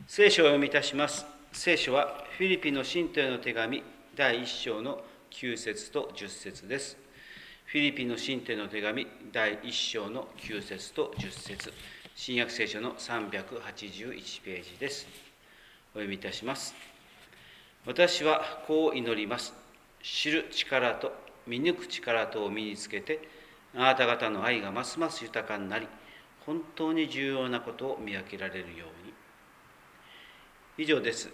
聖書を読みいたします。聖書はフィリピの信徒への手紙第1章の9節と10節です。フィリピの信徒への手紙第1章の9節と10節、新約聖書の381ページです。お読みいたします。私はこう祈ります。知る力と見抜く力とを身につけて、あなた方の愛がますます豊かになり、本当に重要なことを見分けられるように。以上です。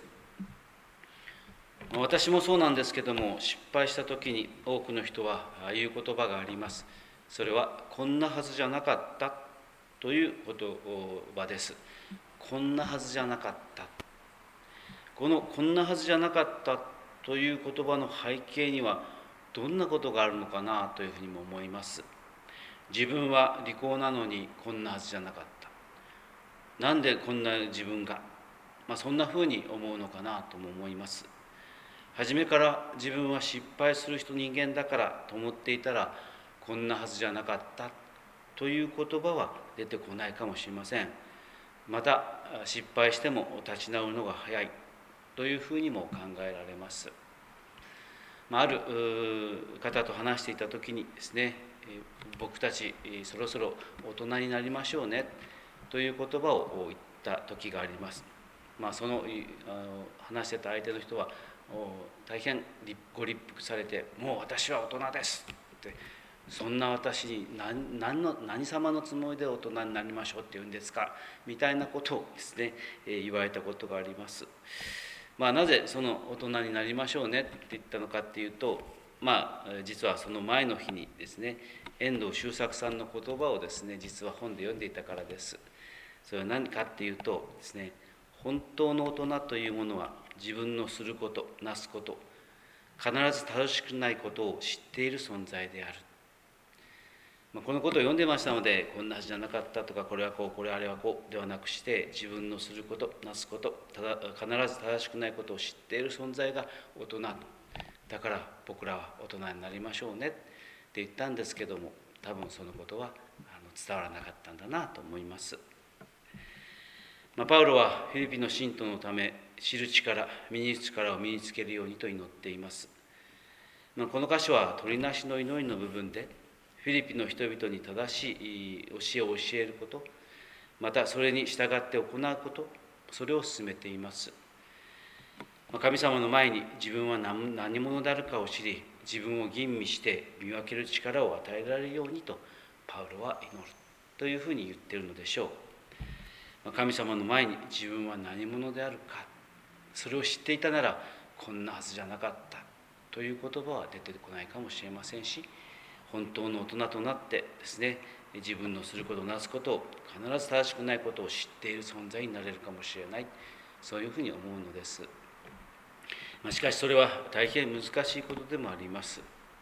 私もそうなんですけども、失敗した時に多くの人は言う言葉があります。それはこんなはずじゃなかったという言葉です。こんなはずじゃなかった。このこんなはずじゃなかったという言葉の背景にはどんなことがあるのかなというふうにも思います。自分は利口なのにこんなはずじゃなかった。なんでこんな自分が、そんなふうに思うのかなとも思います。初めから自分は失敗する人間だからと思っていたら、こんなはずじゃなかったという言葉は出てこないかもしれません。また失敗しても立ち直るのが早いというふうにも考えられます。ある方と話していた時にですね、僕たちそろそろ大人になりましょうねという言葉を言った時があります。その話してた相手の人は大変ご立腹されて、もう私は大人ですって、そんな私に何様のつもりで大人になりましょうって言うんですかみたいなことをですね、言われたことがあります。なぜその大人になりましょうねって言ったのかっていうと、実はその前の日にですね、遠藤周作さんの言葉をですね、実は本で読んでいたからです。それは何かっていうとですね、本当の大人というものは自分のすること、なすこと、必ず正しくないことを知っている存在である。このことを読んでましたので、こんなはずじゃなかったとか、これはこう、これあれはこうではなくして、自分のすること、なすこと、必ず正しくないことを知っている存在が大人。だから僕らは大人になりましょうねって言ったんですけども、多分そのことは伝わらなかったんだなと思います。パウロはフィリピの信徒のため、知る力、見抜く力を身につけるようにと祈っています。この箇所は取りなしの祈りの部分で、フィリピの人々に正しい教えを教えること、またそれに従って行うこと、それを進めています。神様の前に自分は何者であるかを知り、自分を吟味して見分ける力を与えられるようにとパウロは祈るというふうに言っているのでしょう。神様の前に自分は何者であるか、それを知っていたならこんなはずじゃなかったという言葉は出てこないかもしれませんし、本当の大人となってですね、自分のすることなすことを必ず正しくないことを知っている存在になれるかもしれない、そういうふうに思うのです。しかしそれは大変難しいことでもあります。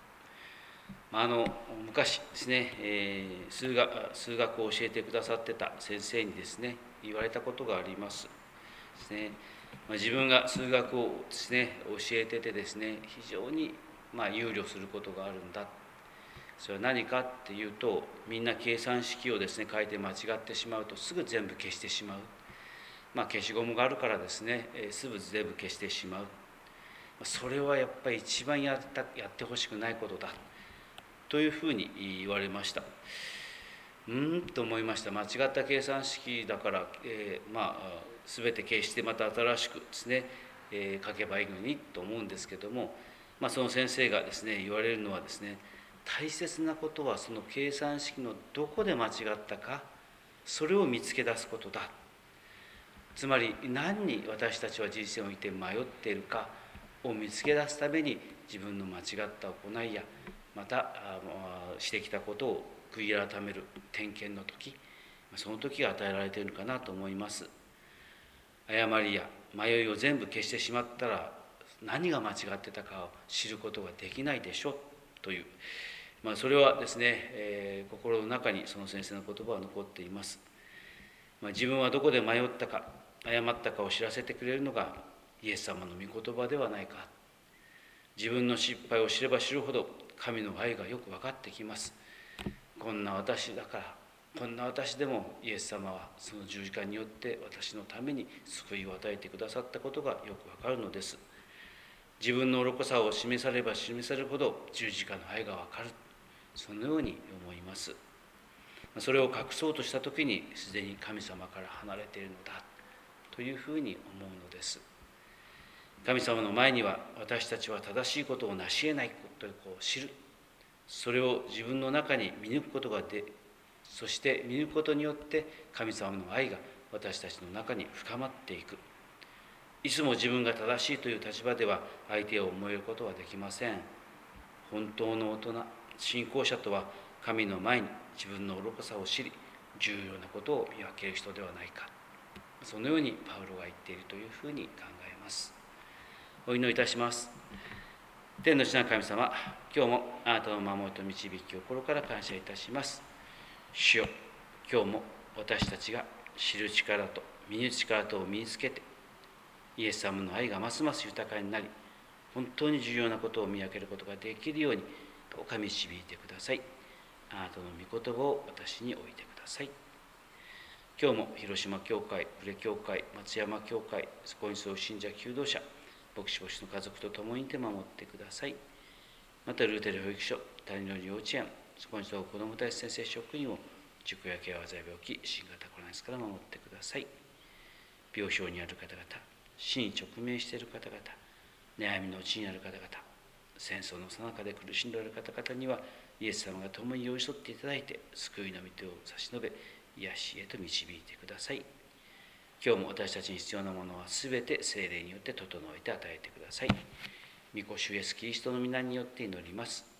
昔ですね、数学を教えてくださってた先生にですね、言われたことがありますですね。自分が数学をですね教えててですね、非常に憂慮することがあるんだ。それは何かっていうと、みんな計算式をですね書いて間違ってしまうとすぐ全部消してしまう。消しゴムがあるからですね、すぐ全部消してしまう。それはやっぱり一番やってほしくないことだというふうに言われました。と思いました。間違った計算式だから、全て消してまた新しくですね、書けばいいのにと思うんですけども、その先生がですね言われるのはですね、大切なことはその計算式のどこで間違ったか、それを見つけ出すことだ。つまり何に私たちは人生において迷っているかを見つけ出すために、自分の間違った行いやまたしてきたことを悔い改める点検の時、その時が与えられているのかなと思います。誤りや迷いを全部消してしまったら、何が間違ってたかを知ることができないでしょという、それはですね、心の中にその先生の言葉は残っています。自分はどこで迷ったか誤ったかを知らせてくれるのがイエス様の御言葉ではないか。自分の失敗を知れば知るほど神の愛がよく分かってきます。こんな私だからこんな私でもイエス様はその十字架によって私のために救いを与えてくださったことがよくわかるのです。自分の愚かさを示されば示されるほど十字架の愛がわかる、そのように思います。それを隠そうとした時にすでに神様から離れているのだというふうに思うのです。神様の前には私たちは正しいことを成し得ないことを知る、それを自分の中に見抜くことがそして見抜くことによって神様の愛が私たちの中に深まっていく。いつも自分が正しいという立場では相手を思えることはできません。本当の大人、信仰者とは神の前に自分の愚かさを知り、重要なことを見分ける人ではないか。そのようにパウロが言っているというふうに考えます。お祈りいたします。天の地なる神様、今日もあなたの守りと導きを心から感謝いたします。主よ、今日も私たちが知る力と見る力とを身につけて、イエス様の愛がますます豊かになり、本当に重要なことを見分けることができるようにどうか導いてください。あなたの御言葉を私に置いてください。今日も広島教会、呉教会、松山教会、そこに住む信者求道者、牧師の家族と共にいて守ってください。またルーテル保育所、谷の幼稚園、そこに住む子どもたち先生職員を塾や怪我病気、新型コロナウイルスから守ってください。病床にある方々、死に直面している方々、悩みのうちにある方々、戦争の最中で苦しんでおられる方々にはイエス様が共に寄り添っていただいて、救いの御手を差し伸べ、癒しへと導いてください。今日も私たちに必要なものはすべて聖霊によって整えて与えてください。御子主イエスキリストの皆によって祈ります。